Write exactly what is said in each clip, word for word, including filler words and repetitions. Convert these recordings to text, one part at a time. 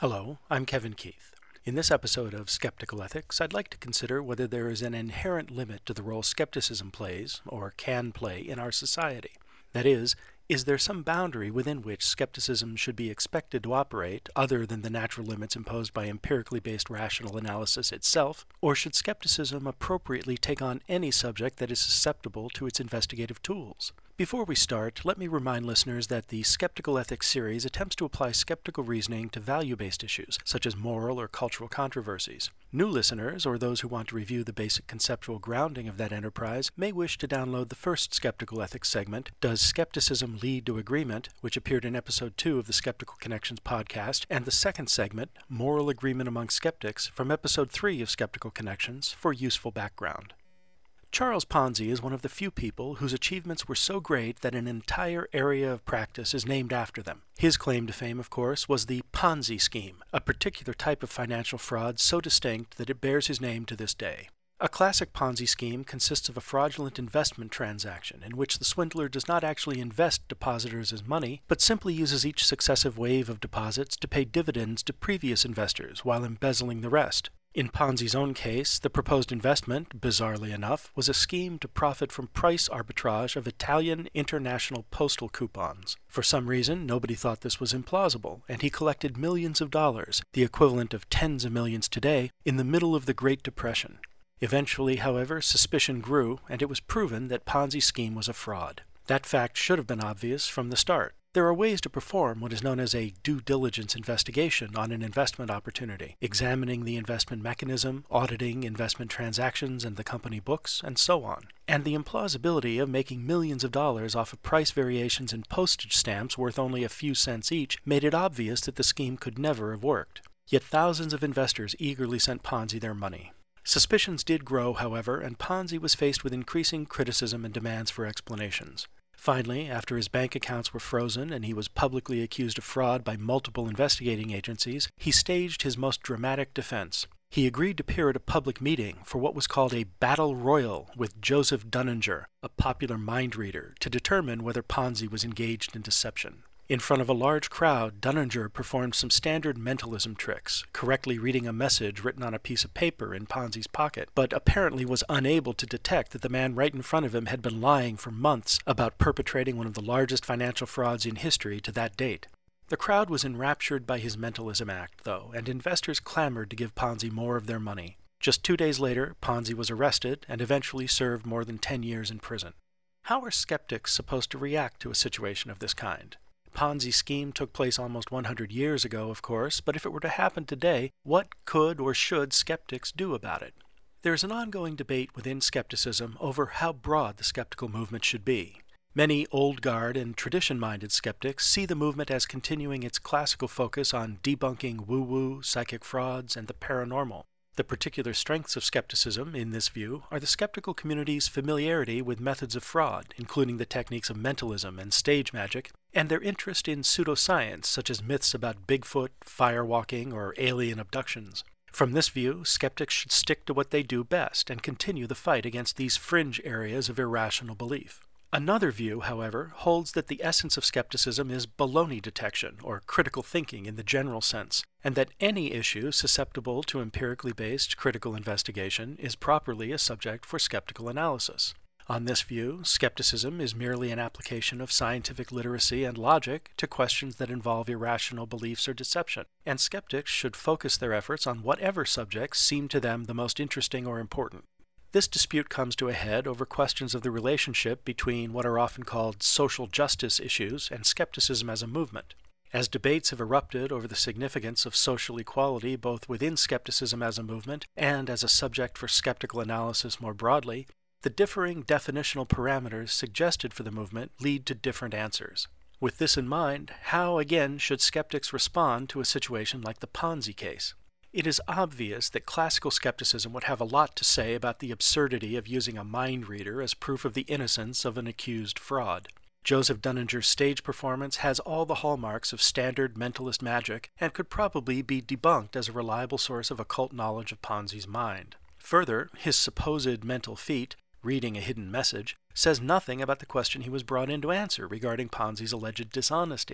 Hello, I'm Kevin Keith. In this episode of Skeptical Ethics, I'd like to consider whether there is an inherent limit to the role skepticism plays, or can play, in our society. That is, is there some boundary within which skepticism should be expected to operate, other than the natural limits imposed by empirically based rational analysis itself, or should skepticism appropriately take on any subject that is susceptible to its investigative tools? Before we start, let me remind listeners that the Skeptical Ethics series attempts to apply skeptical reasoning to value-based issues, such as moral or cultural controversies. New listeners, or those who want to review the basic conceptual grounding of that enterprise, may wish to download the first Skeptical Ethics segment, Does Skepticism Lead to Agreement?, which appeared in Episode two of the Skeptical Connections podcast, and the second segment, Moral Agreement Among Skeptics, from Episode three of Skeptical Connections, for useful background. Charles Ponzi is one of the few people whose achievements were so great that an entire area of practice is named after them. His claim to fame, of course, was the Ponzi scheme, a particular type of financial fraud so distinct that it bears his name to this day. A classic Ponzi scheme consists of a fraudulent investment transaction in which the swindler does not actually invest depositors' money, but simply uses each successive wave of deposits to pay dividends to previous investors while embezzling the rest. In Ponzi's own case, the proposed investment, bizarrely enough, was a scheme to profit from price arbitrage of Italian international postal coupons. For some reason, nobody thought this was implausible, and he collected millions of dollars, the equivalent of tens of millions today, in the middle of the Great Depression. Eventually, however, suspicion grew, and it was proven that Ponzi's scheme was a fraud. That fact should have been obvious from the start. There are ways to perform what is known as a due diligence investigation on an investment opportunity, examining the investment mechanism, auditing investment transactions and the company books, and so on. And the implausibility of making millions of dollars off of price variations in postage stamps worth only a few cents each made it obvious that the scheme could never have worked. Yet thousands of investors eagerly sent Ponzi their money. Suspicions did grow, however, and Ponzi was faced with increasing criticism and demands for explanations. Finally, after his bank accounts were frozen and he was publicly accused of fraud by multiple investigating agencies, he staged his most dramatic defense. He agreed to appear at a public meeting for what was called a battle royal with Joseph Dunninger, a popular mind reader, to determine whether Ponzi was engaged in deception. In front of a large crowd, Dunninger performed some standard mentalism tricks, correctly reading a message written on a piece of paper in Ponzi's pocket, but apparently was unable to detect that the man right in front of him had been lying for months about perpetrating one of the largest financial frauds in history to that date. The crowd was enraptured by his mentalism act, though, and investors clamored to give Ponzi more of their money. Just two days later, Ponzi was arrested and eventually served more than ten years in prison. How are skeptics supposed to react to a situation of this kind? Ponzi scheme took place almost one hundred years ago, of course, but if it were to happen today, what could or should skeptics do about it? There is an ongoing debate within skepticism over how broad the skeptical movement should be. Many old guard and tradition-minded skeptics see the movement as continuing its classical focus on debunking woo-woo, psychic frauds, and the paranormal. The particular strengths of skepticism, in this view, are the skeptical community's familiarity with methods of fraud, including the techniques of mentalism and stage magic, and their interest in pseudoscience, such as myths about Bigfoot, firewalking, or alien abductions. From this view, skeptics should stick to what they do best and continue the fight against these fringe areas of irrational belief. Another view, however, holds that the essence of skepticism is baloney detection, or critical thinking in the general sense, and that any issue susceptible to empirically based critical investigation is properly a subject for skeptical analysis. On this view, skepticism is merely an application of scientific literacy and logic to questions that involve irrational beliefs or deception, and skeptics should focus their efforts on whatever subjects seem to them the most interesting or important. This dispute comes to a head over questions of the relationship between what are often called social justice issues and skepticism as a movement. As debates have erupted over the significance of social equality both within skepticism as a movement and as a subject for skeptical analysis more broadly, the differing definitional parameters suggested for the movement lead to different answers. With this in mind, how again should skeptics respond to a situation like the Ponzi case? It is obvious that classical skepticism would have a lot to say about the absurdity of using a mind reader as proof of the innocence of an accused fraud. Joseph Dunninger's stage performance has all the hallmarks of standard mentalist magic and could probably be debunked as a reliable source of occult knowledge of Ponzi's mind. Further, his supposed mental feat, reading a hidden message, says nothing about the question he was brought in to answer regarding Ponzi's alleged dishonesty.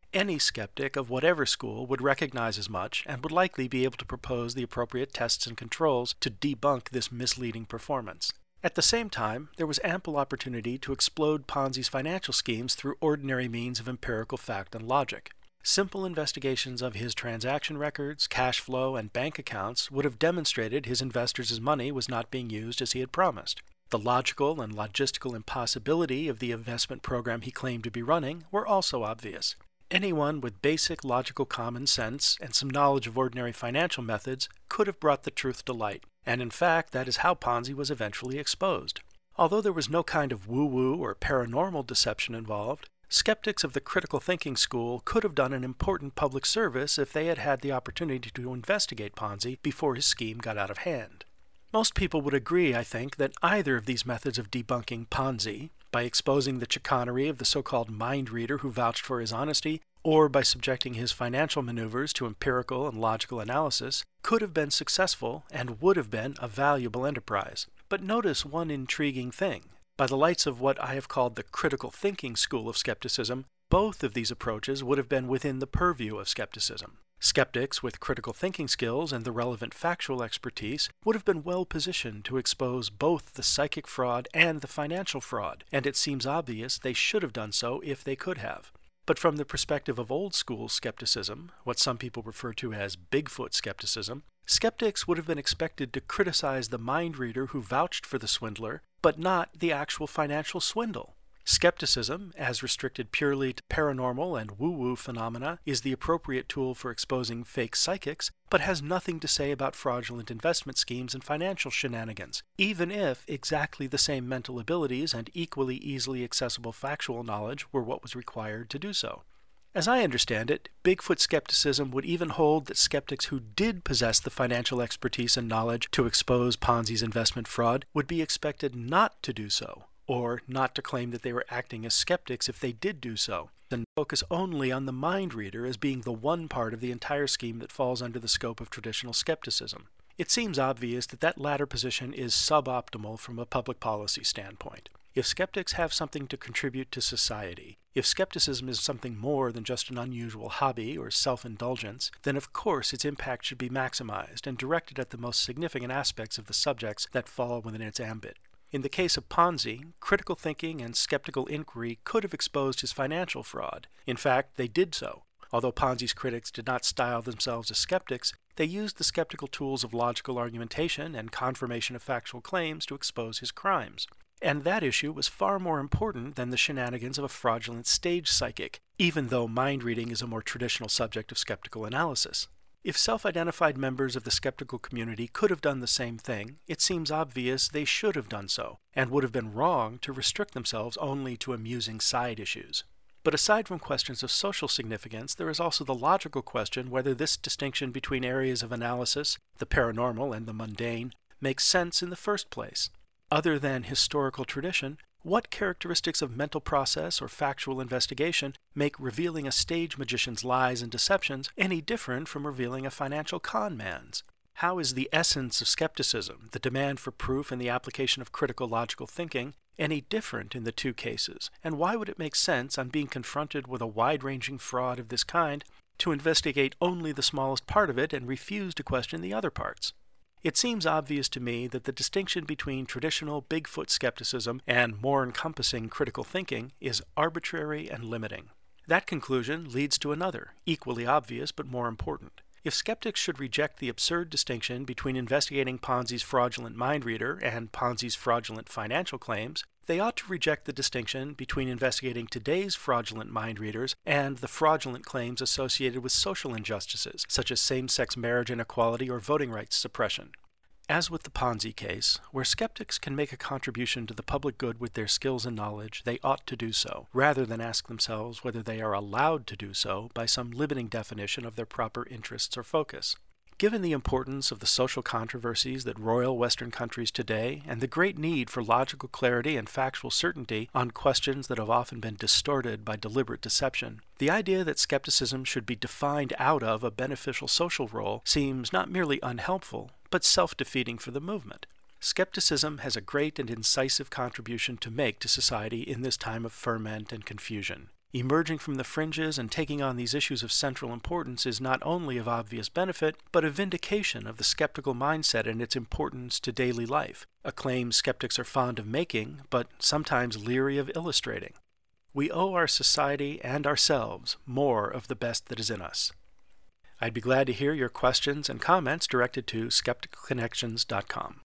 Any skeptic of whatever school would recognize as much and would likely be able to propose the appropriate tests and controls to debunk this misleading performance. At the same time, there was ample opportunity to explode Ponzi's financial schemes through ordinary means of empirical fact and logic. Simple investigations of his transaction records, cash flow, and bank accounts would have demonstrated his investors' money was not being used as he had promised. The logical and logistical impossibility of the investment program he claimed to be running were also obvious. Anyone with basic logical common sense and some knowledge of ordinary financial methods could have brought the truth to light, and in fact that is how Ponzi was eventually exposed. Although there was no kind of woo-woo or paranormal deception involved, skeptics of the critical thinking school could have done an important public service if they had had the opportunity to investigate Ponzi before his scheme got out of hand. Most people would agree, I think, that either of these methods of debunking Ponzi, by exposing the chicanery of the so-called mind reader who vouched for his honesty, or by subjecting his financial maneuvers to empirical and logical analysis, could have been successful and would have been a valuable enterprise. But notice one intriguing thing. By the lights of what I have called the critical thinking school of skepticism, both of these approaches would have been within the purview of skepticism. Skeptics with critical thinking skills and the relevant factual expertise would have been well positioned to expose both the psychic fraud and the financial fraud, and it seems obvious they should have done so if they could have. But from the perspective of old school skepticism, what some people refer to as Bigfoot skepticism, skeptics would have been expected to criticize the mind reader who vouched for the swindler, but not the actual financial swindle. Skepticism, as restricted purely to paranormal and woo-woo phenomena, is the appropriate tool for exposing fake psychics, but has nothing to say about fraudulent investment schemes and financial shenanigans, even if exactly the same mental abilities and equally easily accessible factual knowledge were what was required to do so. As I understand it, Bigfoot skepticism would even hold that skeptics who did possess the financial expertise and knowledge to expose Ponzi's investment fraud would be expected not to do so, or not to claim that they were acting as skeptics if they did do so, and focus only on the mind reader as being the one part of the entire scheme that falls under the scope of traditional skepticism. It seems obvious that that latter position is suboptimal from a public policy standpoint. If skeptics have something to contribute to society, if skepticism is something more than just an unusual hobby or self-indulgence, then of course its impact should be maximized and directed at the most significant aspects of the subjects that fall within its ambit. In the case of Ponzi, critical thinking and skeptical inquiry could have exposed his financial fraud. In fact, they did so. Although Ponzi's critics did not style themselves as skeptics, they used the skeptical tools of logical argumentation and confirmation of factual claims to expose his crimes. And that issue was far more important than the shenanigans of a fraudulent stage psychic, even though mind reading is a more traditional subject of skeptical analysis. If self-identified members of the skeptical community could have done the same thing, it seems obvious they should have done so, and would have been wrong to restrict themselves only to amusing side issues. But aside from questions of social significance, there is also the logical question whether this distinction between areas of analysis, the paranormal and the mundane, makes sense in the first place. Other than historical tradition, what characteristics of mental process or factual investigation make revealing a stage magician's lies and deceptions any different from revealing a financial con man's? How is the essence of skepticism, the demand for proof and the application of critical logical thinking, any different in the two cases? And why would it make sense, on being confronted with a wide-ranging fraud of this kind, to investigate only the smallest part of it and refuse to question the other parts? It seems obvious to me that the distinction between traditional Bigfoot skepticism and more encompassing critical thinking is arbitrary and limiting. That conclusion leads to another, equally obvious but more important. If skeptics should reject the absurd distinction between investigating Ponzi's fraudulent mind reader and Ponzi's fraudulent financial claims, they ought to reject the distinction between investigating today's fraudulent mind readers and the fraudulent claims associated with social injustices, such as same-sex marriage inequality or voting rights suppression. As with the Ponzi case, where skeptics can make a contribution to the public good with their skills and knowledge, they ought to do so, rather than ask themselves whether they are allowed to do so by some limiting definition of their proper interests or focus. Given the importance of the social controversies that roil Western countries today, and the great need for logical clarity and factual certainty on questions that have often been distorted by deliberate deception, the idea that skepticism should be defined out of a beneficial social role seems not merely unhelpful, but self-defeating for the movement. Skepticism has a great and incisive contribution to make to society in this time of ferment and confusion. Emerging from the fringes and taking on these issues of central importance is not only of obvious benefit, but a vindication of the skeptical mindset and its importance to daily life, a claim skeptics are fond of making, but sometimes leery of illustrating. We owe our society and ourselves more of the best that is in us. I'd be glad to hear your questions and comments directed to skeptical connections dot com.